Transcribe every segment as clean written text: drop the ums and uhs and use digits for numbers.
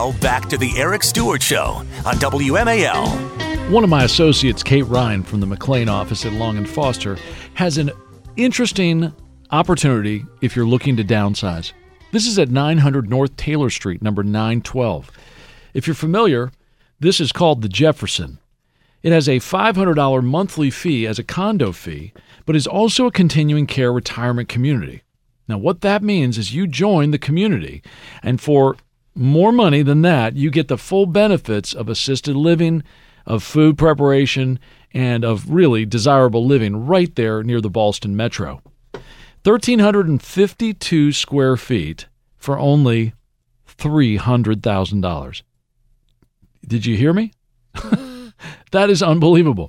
Now, back to the Eric Stewart Show on WMAL. One of my associates, Kate Ryan from the McLean office at Long & Foster, has an interesting opportunity if you're looking to downsize. This is at 900 North Taylor Street, number 912. If you're familiar, this is called the Jefferson. It has a $500 monthly fee as a condo fee, but is also a continuing care retirement community. Now, what that means is you join the community, and for more money than that, you get the full benefits of assisted living, of food preparation, and of really desirable living right there near the Ballston Metro. 1,352 square feet for only $300,000. Did you hear me? That is unbelievable.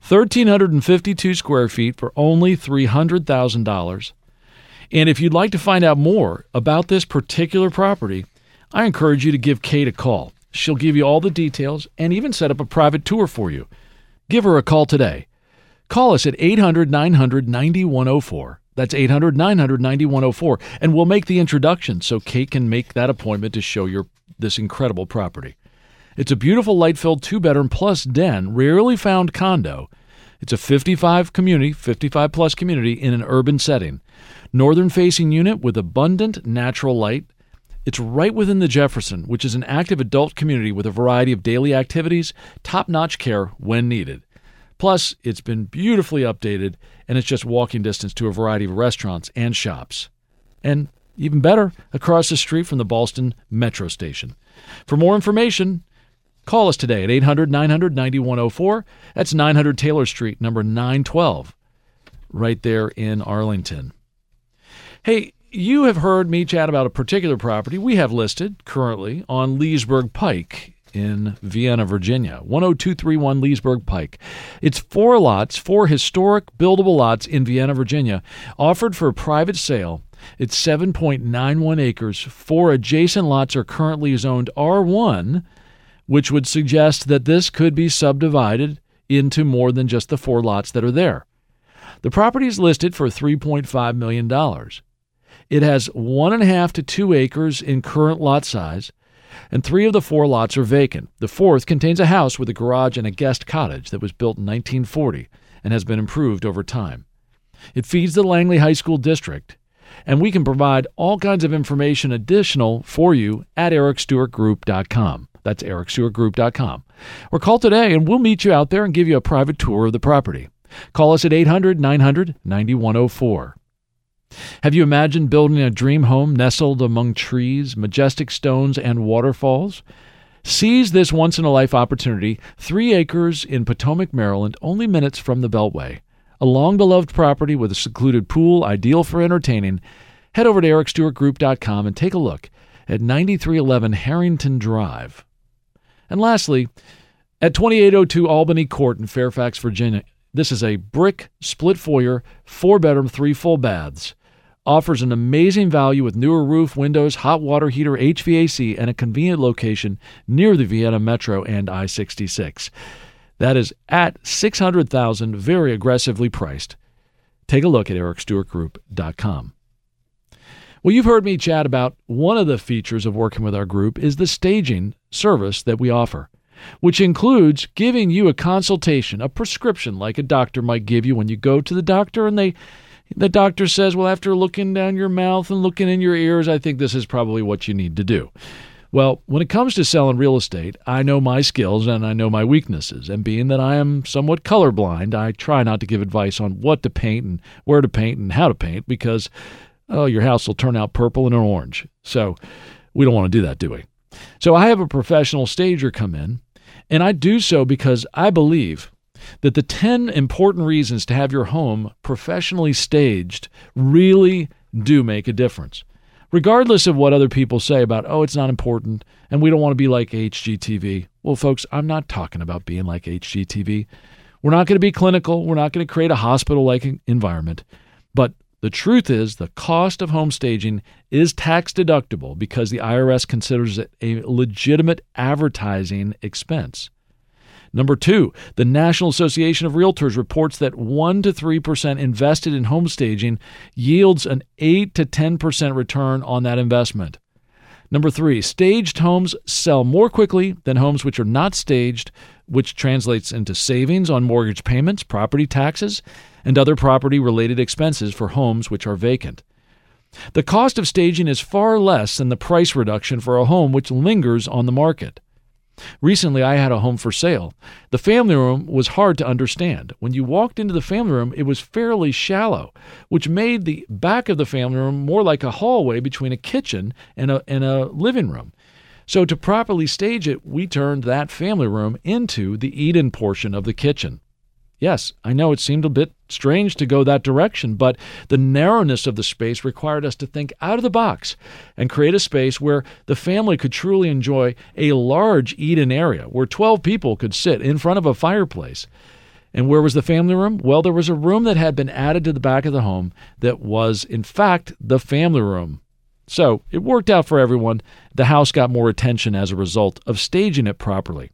1,352 square feet for only $300,000. And if you'd like to find out more about this particular property, I encourage you to give Kate a call. She'll give you all the details and even set up a private tour for you. Give her a call today. Call us at 800-900-9104. That's 800-900-9104. And we'll make the introduction so Kate can make that appointment to show you this incredible property. It's a beautiful light-filled 2-bedroom plus den, rarely found condo. It's a 55-plus community in an urban setting. Northern-facing unit with abundant natural light. It's right within the Jefferson, which is an active adult community with a variety of daily activities, top-notch care when needed. Plus, it's been beautifully updated, and it's just walking distance to a variety of restaurants and shops. And even better, across the street from the Ballston Metro Station. For more information, call us today at 800-900-9104. That's 900 Taylor Street, number 912, right there in Arlington. Hey, you have heard me chat about a particular property we have listed currently on Leesburg Pike in Vienna, Virginia, 10231 Leesburg Pike. It's 4 lots, 4 historic buildable lots in Vienna, Virginia, offered for a private sale. It's 7.91 acres. 4 adjacent lots are currently zoned R1, which would suggest that this could be subdivided into more than just the 4 lots that are there. The property is listed for $3.5 million. It has 1.5 to 2 acres in current lot size, and 3 of the 4 lots are vacant. The 4th contains a house with a garage and a guest cottage that was built in 1940 and has been improved over time. It feeds the Langley High School district, and we can provide all kinds of information additional for you at ericstewartgroup.com. That's ericstewartgroup.com. Or call today, and we'll meet you out there and give you a private tour of the property. Call us at 800-900-9104. Have you imagined building a dream home nestled among trees, majestic stones, and waterfalls? Seize this once-in-a-life opportunity, 3 acres in Potomac, Maryland, only minutes from the Beltway. A long-beloved property with a secluded pool, ideal for entertaining. Head over to ericstewartgroup.com and take a look at 9311 Harrington Drive. And lastly, at 2802 Albany Court in Fairfax, Virginia, this is a brick, split foyer, 4-bedroom, 3 full baths. Offers an amazing value with newer roof, windows, hot water heater, HVAC, and a convenient location near the Vienna Metro and I-66. That is at $600,000, very aggressively priced. Take a look at ericstewartgroup.com. Well, you've heard me chat about one of the features of working with our group is the staging service that we offer, which includes giving you a consultation, a prescription like a doctor might give you when you go to the doctor, and the doctor says, well, after looking down your mouth and looking in your ears, I think this is probably what you need to do. Well, when it comes to selling real estate, I know my skills and I know my weaknesses. And being that I am somewhat colorblind, I try not to give advice on what to paint and where to paint and how to paint because, your house will turn out purple and orange. So we don't want to do that, do we? So I have a professional stager come in, and I do so because I believe that the 10 important reasons to have your home professionally staged really do make a difference. Regardless of what other people say about, it's not important, and we don't want to be like HGTV. Well, folks, I'm not talking about being like HGTV. We're not going to be clinical. We're not going to create a hospital-like environment. But the truth is the cost of home staging is tax deductible because the IRS considers it a legitimate advertising expense. Number 2, the National Association of Realtors reports that 1 to 3% invested in home staging yields an 8 to 10% return on that investment. Number 3, staged homes sell more quickly than homes which are not staged, which translates into savings on mortgage payments, property taxes, and other property-related expenses for homes which are vacant. The cost of staging is far less than the price reduction for a home which lingers on the market. Recently, I had a home for sale. The family room was hard to understand. When you walked into the family room, it was fairly shallow, which made the back of the family room more like a hallway between a kitchen and a living room. So to properly stage it, we turned that family room into the eat-in portion of the kitchen. Yes, I know it seemed a bit strange to go that direction, but the narrowness of the space required us to think out of the box and create a space where the family could truly enjoy a large eat-in area where 12 people could sit in front of a fireplace. And where was the family room? Well, there was a room that had been added to the back of the home that was, in fact, the family room. So it worked out for everyone. The house got more attention as a result of staging it properly.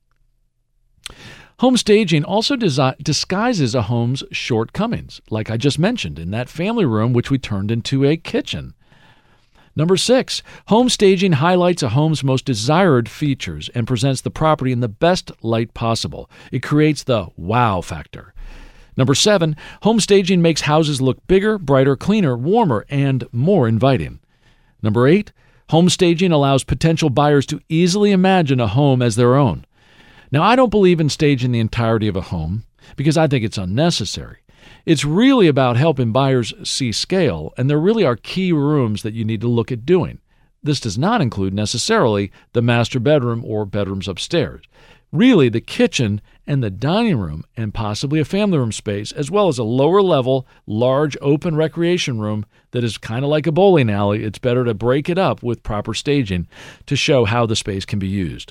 Home staging also disguises a home's shortcomings, like I just mentioned in that family room, which we turned into a kitchen. Number 6, home staging highlights a home's most desired features and presents the property in the best light possible. It creates the wow factor. Number 7, home staging makes houses look bigger, brighter, cleaner, warmer, and more inviting. Number 8, home staging allows potential buyers to easily imagine a home as their own. Now, I don't believe in staging the entirety of a home because I think it's unnecessary. It's really about helping buyers see scale, and there really are key rooms that you need to look at doing. This does not include necessarily the master bedroom or bedrooms upstairs. Really, the kitchen and the dining room and possibly a family room space, as well as a lower-level, large, open recreation room that is kind of like a bowling alley. It's better to break it up with proper staging to show how the space can be used.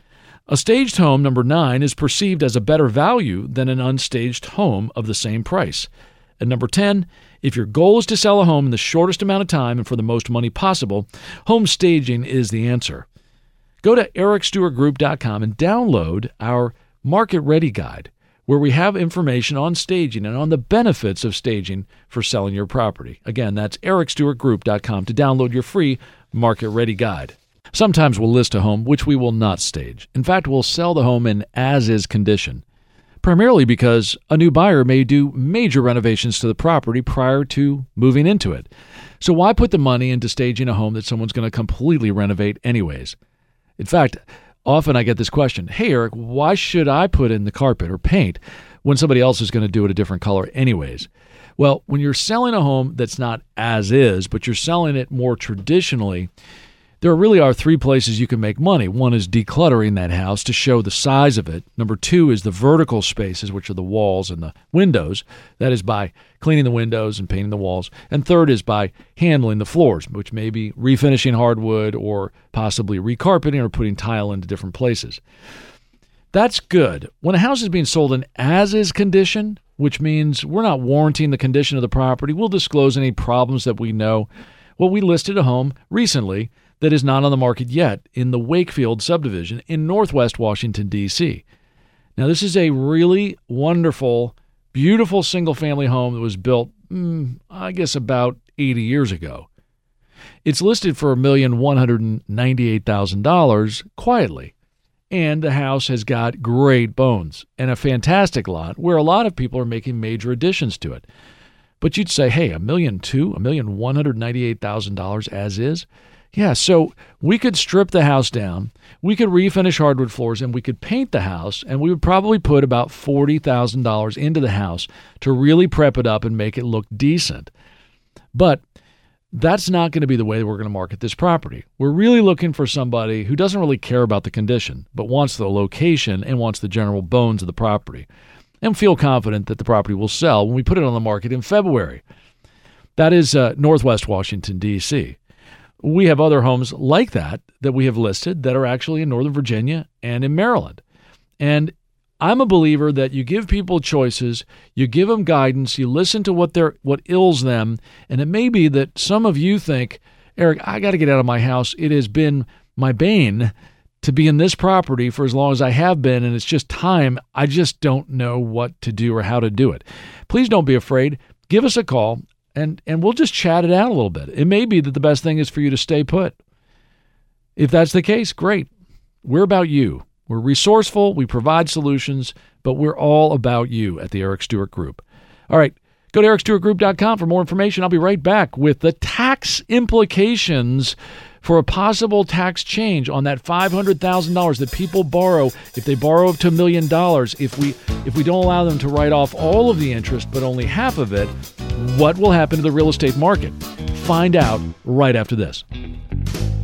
A staged home, number 9, is perceived as a better value than an unstaged home of the same price. And number 10, if your goal is to sell a home in the shortest amount of time and for the most money possible, home staging is the answer. Go to ericstewartgroup.com and download our Market Ready Guide, where we have information on staging and on the benefits of staging for selling your property. Again, that's ericstewartgroup.com to download your free Market Ready Guide. Sometimes we'll list a home which we will not stage. In fact, we'll sell the home in as-is condition, primarily because a new buyer may do major renovations to the property prior to moving into it. So why put the money into staging a home that someone's going to completely renovate anyways? In fact, often I get this question, hey, Eric, why should I put in the carpet or paint when somebody else is going to do it a different color anyways? Well, when you're selling a home that's not as is, but you're selling it more traditionally, there really are 3 places you can make money. One is decluttering that house to show the size of it. Number 2 is the vertical spaces, which are the walls and the windows. That is by cleaning the windows and painting the walls. And third is by handling the floors, which may be refinishing hardwood or possibly recarpeting or putting tile into different places. That's good. When a house is being sold in as-is condition, which means we're not warranting the condition of the property, we'll disclose any problems that we know. Well, we listed a home recently that is not on the market yet in the Wakefield subdivision in Northwest Washington, D.C. Now, this is a really wonderful, beautiful single-family home that was built, I guess, about 80 years ago. It's listed for $1,198,000 quietly, and the house has got great bones and a fantastic lot where a lot of people are making major additions to it. But you'd say, hey, $1,198,000 as is? Yeah, so we could strip the house down, we could refinish hardwood floors, and we could paint the house, and we would probably put about $40,000 into the house to really prep it up and make it look decent. But that's not going to be the way that we're going to market this property. We're really looking for somebody who doesn't really care about the condition, but wants the location and wants the general bones of the property, and feel confident that the property will sell when we put it on the market in February. That is Northwest Washington, D.C. We have other homes like that we have listed that are actually in Northern Virginia and in Maryland. And I'm a believer that you give people choices, you give them guidance, you listen to what ails them, and it may be that some of you think, Eric, I got to get out of my house. It has been my bane to be in this property for as long as I have been, and it's just time. I just don't know what to do or how to do it. Please don't be afraid. Give us a call. And we'll just chat it out a little bit. It may be that the best thing is for you to stay put. If that's the case, great. We're about you. We're resourceful, we provide solutions, but we're all about you at the Eric Stewart Group. All right, go to ericstewartgroup.com for more information. I'll be right back with the tax implications for a possible tax change on that $500,000 that people borrow. If they borrow up to $1 million, if we don't allow them to write off all of the interest but only half of it, what will happen to the real estate market? Find out right after this.